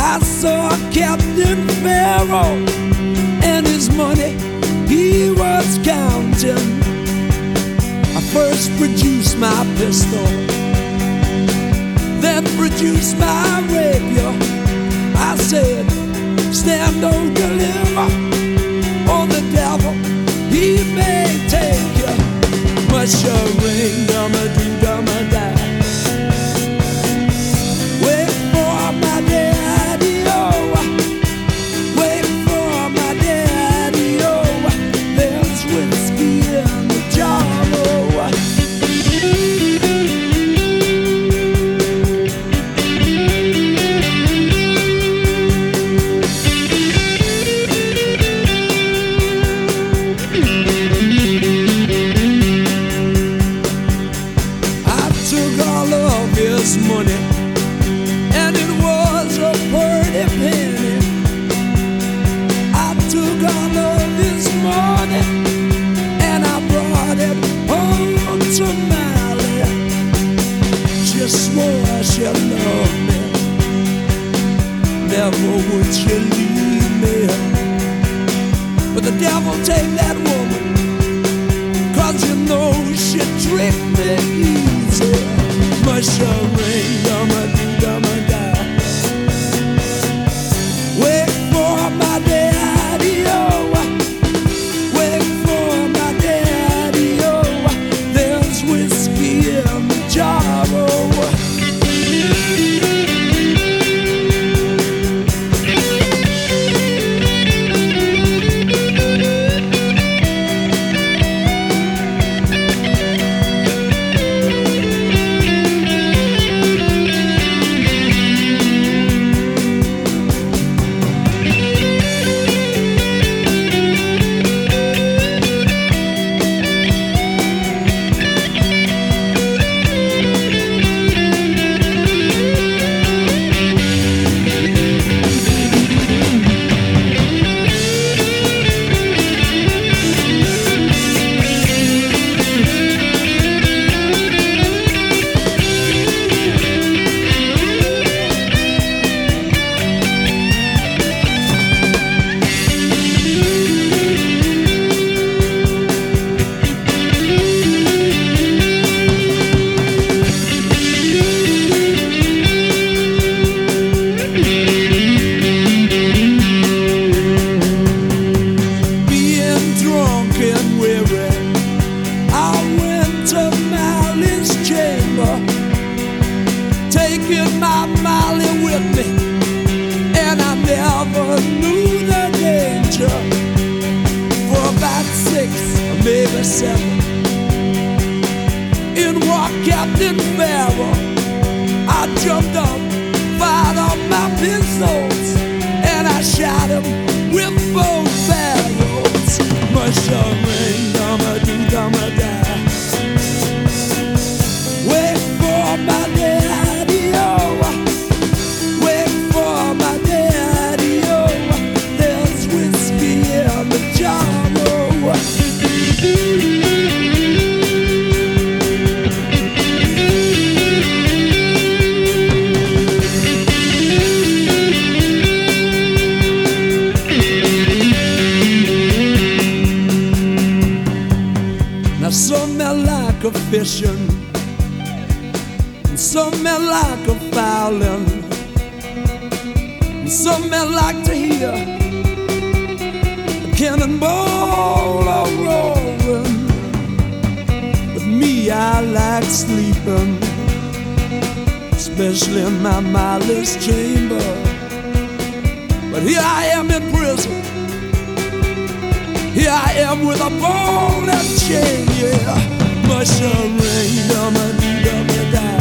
I saw Captain Pharaoh and his money he was counting. I first produced my pistol, then produced my rapier. I said, stand or deliver, or the devil, he may take you. Must you ring, dum-a-doo-dum-a-die. Wait for my daddy-o, wait for my daddy-o. There's whiskey in the jar. Money, and it was a pretty penny. I took all of his money and I brought it home to Molly. She swore she loved me, never would she leave me. But the devil take that woman, 'cause you know she tricked me easy. Must you ring, dum-a-doo-dum-a-die. Wait for my daddy-o, wait for my daddy-o. There's whiskey in the jar. Taking my Molly with me, and I never knew the danger. For about 6 or maybe 7, in walked Captain Pharaoh. I jumped up, fired off my pistols, and I shot him with both barrels. Must you ring, dum-a-doo-dum-a-die. Wait for my daddy-o, wait for my daddy-o. There's whiskey in the jar. Now some men like a fishing, some men like a fowling, and some men like to hear a cannonball a roaring. But me, I like sleeping, especially in my Molly's chamber. But here I am in prison, here I am with a ball and chain, yeah. Must you ring, dum-a-doo-dum-a-die.